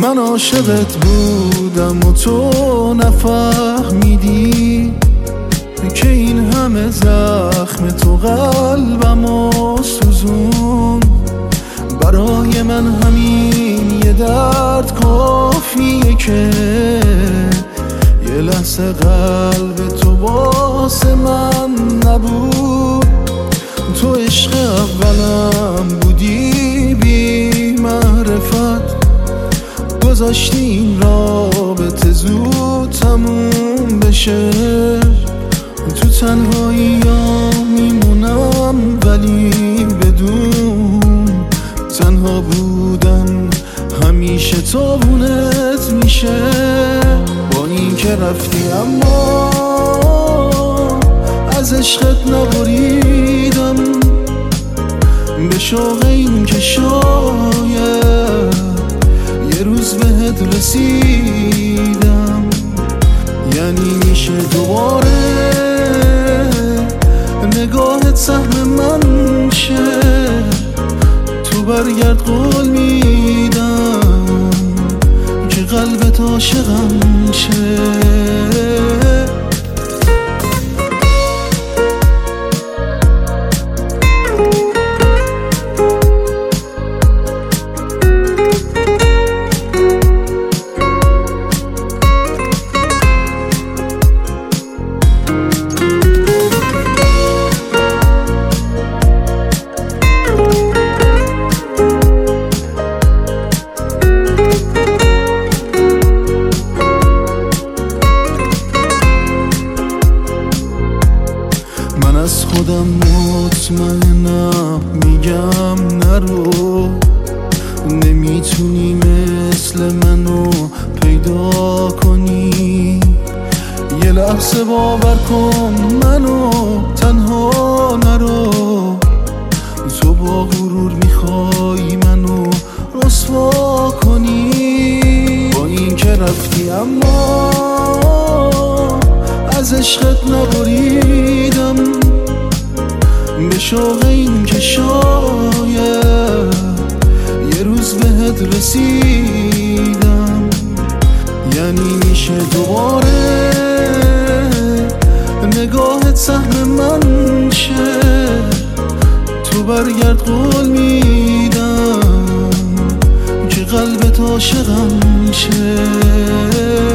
من عاشقت بودم و تو نفهمیدی که این همه زخم تو قلبمو سوزون. برای من همین یه درد کافیه که یه لحظه قلب تو واسه من نبود. تو عشق اولم بودی بی معرفت، گذاشتی این رابطه زود تموم بشه. تو تنهایی ها میمونم ولی بدون تنها بودن همیشه تابونت میشه. با این که رفتی اما از عشقت نبریدم، به شوق این که شاید یه روز بهت رسیدم. یعنی میشه دوباره نگاهت سهم من شه، تو برگرد قول میدم که قلبت عاشقم شه. من از خودم مطمئنم، میگم نرو، نمیتونی مثل منو پیدا کنی. یه لحظه باور کن منو تنها نرو، تو با غرور میخوای منو رسوا کنی. با این که رفتی اما از عشقت نبریدم، به شوق این که شاید یه روز بهت رسیدم. یعنی میشه دوباره نگاهت سهم من شه، تو برگرد قول میدم که قلبت عاشقم شه.